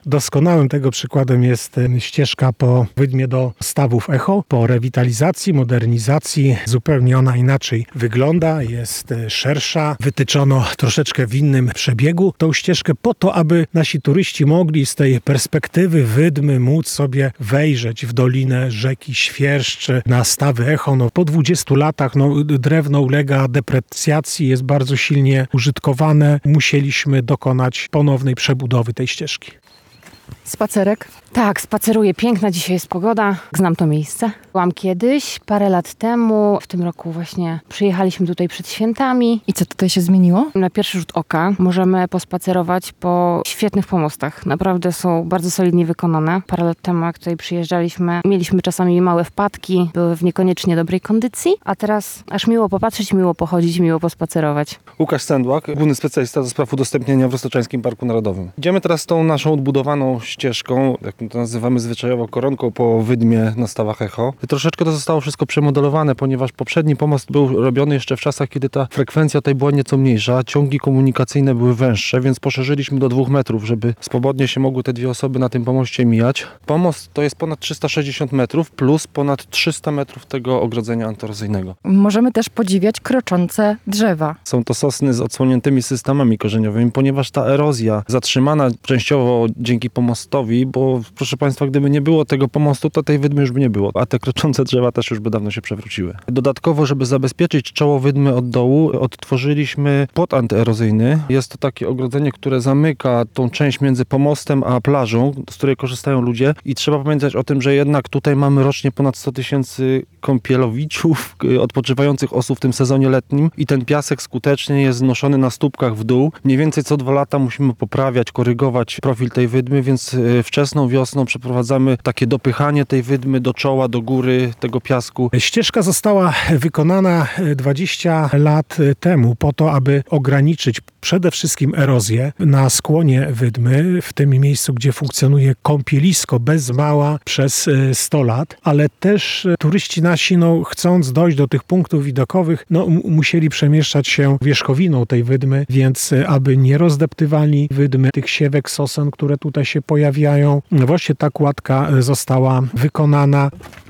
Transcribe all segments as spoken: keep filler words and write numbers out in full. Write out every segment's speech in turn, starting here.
Doskonałym tego przykładem jest ścieżka po Wydmie do stawów Echo. Po rewitalizacji, modernizacji zupełnie ona inaczej wygląda, jest szersza, wytyczono troszeczkę w innym przebiegu tą ścieżkę po to, aby nasi turyści mogli z tej perspektywy Wydmy móc sobie wejrzeć w dolinę rzeki Świerszcz na stawy Echo. No, po dwudziestu latach no, drewno ulega deprecjacji, jest bardzo silnie użytkowane. Musieliśmy dokonać ponownej przebudowy tej ścieżki. Spacerek? Tak, spaceruję. Piękna dzisiaj jest pogoda. Znam to miejsce. Byłam kiedyś, parę lat temu. W tym roku właśnie przyjechaliśmy tutaj przed świętami. I co tutaj się zmieniło? Na pierwszy rzut oka możemy pospacerować po świetnych pomostach. Naprawdę są bardzo solidnie wykonane. Parę lat temu, jak tutaj przyjeżdżaliśmy, mieliśmy czasami małe wpadki. Były w niekoniecznie dobrej kondycji. A teraz aż miło popatrzeć, miło pochodzić, miło pospacerować. Łukasz Sendłak, główny specjalista do spraw udostępnienia w Roztoczańskim Parku Narodowym. Idziemy teraz tą naszą odbudowaną ścieżką, jak to nazywamy zwyczajowo koronką po Wydmie na stawach Echo. Troszeczkę to zostało wszystko przemodelowane, ponieważ poprzedni pomost był robiony jeszcze w czasach, kiedy ta frekwencja tutaj była nieco mniejsza, ciągi komunikacyjne były węższe, więc poszerzyliśmy do dwóch metrów, żeby swobodnie się mogły te dwie osoby na tym pomoście mijać. Pomost to jest ponad trzysta sześćdziesiąt metrów plus ponad trzysta metrów tego ogrodzenia antyerozyjnego. Możemy też podziwiać kroczące drzewa. Są to sosny z odsłoniętymi systemami korzeniowymi, ponieważ ta erozja zatrzymana częściowo dzięki pomostowi, bo proszę Państwa, gdyby nie było tego pomostu, to tej Wydmy już by nie było, a te kroczące drzewa też już by dawno się przewróciły. Dodatkowo, żeby zabezpieczyć czoło Wydmy od dołu, odtworzyliśmy płot antyerozyjny. Jest to takie ogrodzenie, które zamyka tą część między pomostem a plażą, z której korzystają ludzie i trzeba pamiętać o tym, że jednak tutaj mamy rocznie ponad sto tysięcy kąpielowiczów, odpoczywających osób w tym sezonie letnim i ten piasek skutecznie jest znoszony na stópkach w dół. Mniej więcej co dwa lata musimy poprawiać, korygować profil tej Wydmy, więc wczesną wiosną przeprowadzamy takie dopychanie tej Wydmy do czoła, do góry tego piasku. Ścieżka została wykonana dwadzieścia lat temu po to, aby ograniczyć przede wszystkim erozję na skłonie Wydmy, w tym miejscu, gdzie funkcjonuje kąpielisko bez mała przez sto lat, ale też turyści nasi, no, chcąc dojść do tych punktów widokowych, no, m- musieli przemieszczać się wierzchowiną tej Wydmy, więc aby nie rozdeptywali Wydmy, tych siewek, sosen, które tutaj się pojawiają, właśnie ta kładka została wykonana.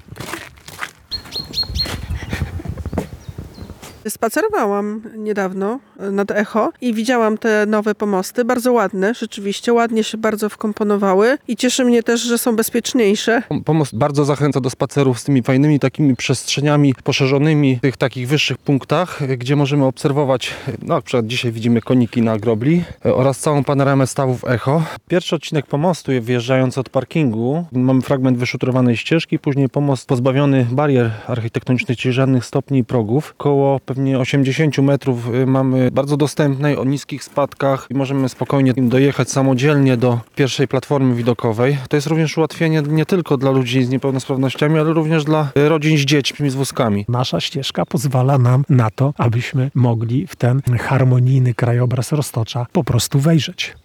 Spacerowałam niedawno nad Echo i widziałam te nowe pomosty, bardzo ładne, rzeczywiście, ładnie się bardzo wkomponowały i cieszy mnie też, że są bezpieczniejsze. Pomost bardzo zachęca do spacerów z tymi fajnymi takimi przestrzeniami poszerzonymi w tych takich wyższych punktach, gdzie możemy obserwować, no na przykład dzisiaj widzimy koniki na grobli oraz całą panoramę stawów Echo. Pierwszy odcinek pomostu, wjeżdżając od parkingu, mamy fragment wyszutrowanej ścieżki, później pomost pozbawiony barier architektonicznych, czyli żadnych stopni i progów. Koło pewnie osiemdziesiąt metrów mamy bardzo dostępnej, o niskich spadkach i możemy spokojnie dojechać samodzielnie do pierwszej platformy widokowej. To jest również ułatwienie nie tylko dla ludzi z niepełnosprawnościami, ale również dla rodzin z dziećmi, z wózkami. Nasza ścieżka pozwala nam na to, abyśmy mogli w ten harmonijny krajobraz Roztocza po prostu wejrzeć.